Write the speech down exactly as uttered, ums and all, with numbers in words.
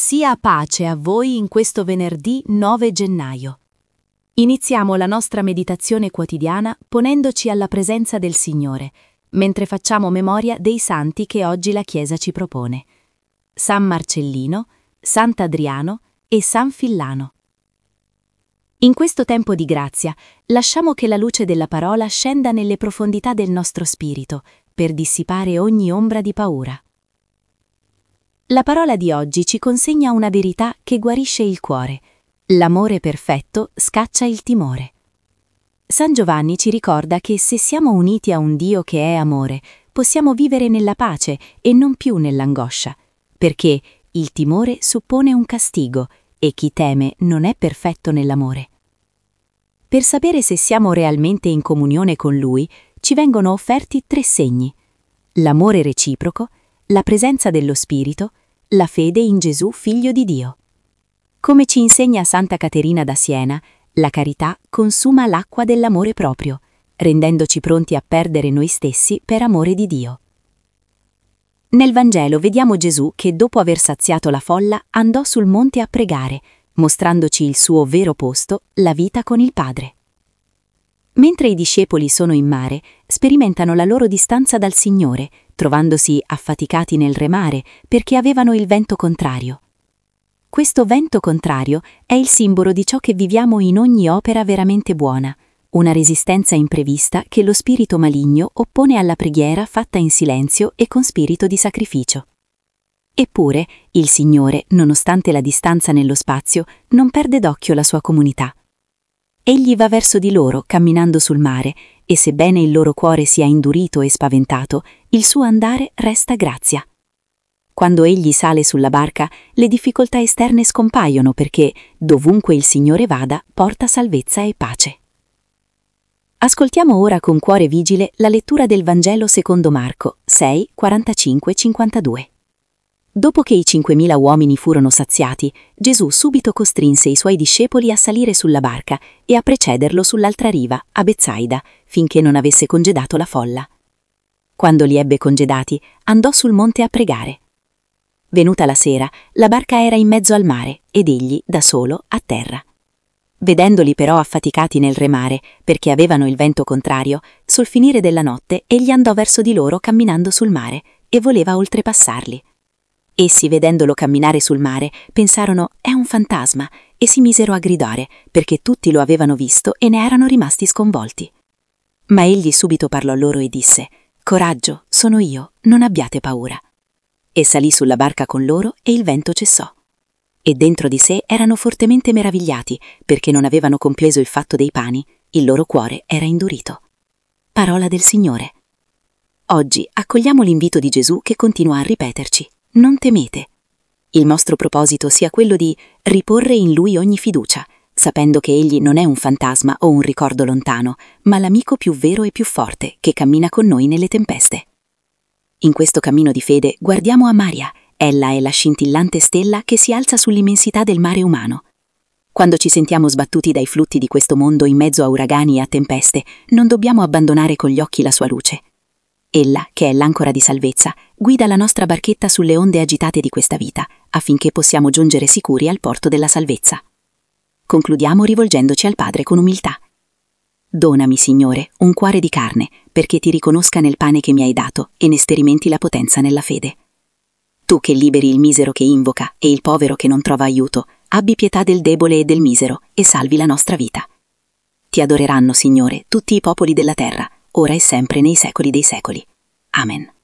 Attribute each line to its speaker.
Speaker 1: Sia pace a voi in questo venerdì nove gennaio. Iniziamo la nostra meditazione quotidiana ponendoci alla presenza del Signore, mentre facciamo memoria dei santi che oggi la Chiesa ci propone. San Marcellino, Sant'Adriano e San Fillano. In questo tempo di grazia, lasciamo che la luce della parola scenda nelle profondità del nostro spirito, per dissipare ogni ombra di paura. La parola di oggi ci consegna una verità che guarisce il cuore. L'amore perfetto scaccia il timore. San Giovanni ci ricorda che se siamo uniti a un Dio che è amore, possiamo vivere nella pace e non più nell'angoscia, perché il timore suppone un castigo e chi teme non è perfetto nell'amore. Per sapere se siamo realmente in comunione con Lui, ci vengono offerti tre segni: l'amore reciproco, la presenza dello Spirito, la fede in Gesù Figlio di Dio. Come ci insegna Santa Caterina da Siena, la carità consuma l'acqua dell'amore proprio, rendendoci pronti a perdere noi stessi per amore di Dio. Nel Vangelo vediamo Gesù che dopo aver saziato la folla andò sul monte a pregare, mostrandoci il suo vero posto, la vita con il Padre. Mentre i discepoli sono in mare, sperimentano la loro distanza dal Signore, trovandosi affaticati nel remare perché avevano il vento contrario. Questo vento contrario è il simbolo di ciò che viviamo in ogni opera veramente buona, una resistenza imprevista che lo spirito maligno oppone alla preghiera fatta in silenzio e con spirito di sacrificio. Eppure, il Signore, nonostante la distanza nello spazio, non perde d'occhio la sua comunità. Egli va verso di loro camminando sul mare e sebbene il loro cuore sia indurito e spaventato, il suo andare resta grazia. Quando egli sale sulla barca, le difficoltà esterne scompaiono perché, dovunque il Signore vada, porta salvezza e pace. Ascoltiamo ora con cuore vigile la lettura del Vangelo secondo Marco sei, quarantacinque cinquantadue. Dopo che i cinquemila uomini furono saziati, Gesù subito costrinse i suoi discepoli a salire sulla barca e a precederlo sull'altra riva, a Betsaida, finché non avesse congedato la folla. Quando li ebbe congedati, andò sul monte a pregare. Venuta la sera, la barca era in mezzo al mare ed egli, da solo, a terra. Vedendoli però affaticati nel remare, perché avevano il vento contrario, sul finire della notte egli andò verso di loro camminando sul mare e voleva oltrepassarli. Essi, vedendolo camminare sul mare, pensarono «è un fantasma» e si misero a gridare, perché tutti lo avevano visto e ne erano rimasti sconvolti. Ma egli subito parlò loro e disse «Coraggio, sono io, non abbiate paura». E salì sulla barca con loro e il vento cessò. E dentro di sé erano fortemente meravigliati, perché non avevano compreso il fatto dei pani, il loro cuore era indurito. Parola del Signore. Oggi accogliamo l'invito di Gesù che continua a ripeterci: non temete. Il nostro proposito sia quello di riporre in Lui ogni fiducia, sapendo che Egli non è un fantasma o un ricordo lontano, ma l'amico più vero e più forte che cammina con noi nelle tempeste. In questo cammino di fede guardiamo a Maria. Ella è la scintillante stella che si alza sull'immensità del mare umano. Quando ci sentiamo sbattuti dai flutti di questo mondo in mezzo a uragani e a tempeste, non dobbiamo abbandonare con gli occhi la sua luce. Ella, che è l'ancora di salvezza, guida la nostra barchetta sulle onde agitate di questa vita, affinché possiamo giungere sicuri al porto della salvezza. Concludiamo rivolgendoci al Padre con umiltà. Donami, Signore, un cuore di carne, perché ti riconosca nel pane che mi hai dato e ne sperimenti la potenza nella fede. Tu che liberi il misero che invoca e il povero che non trova aiuto, abbi pietà del debole e del misero e salvi la nostra vita. Ti adoreranno, Signore, tutti i popoli della terra, ora e sempre nei secoli dei secoli. Amen.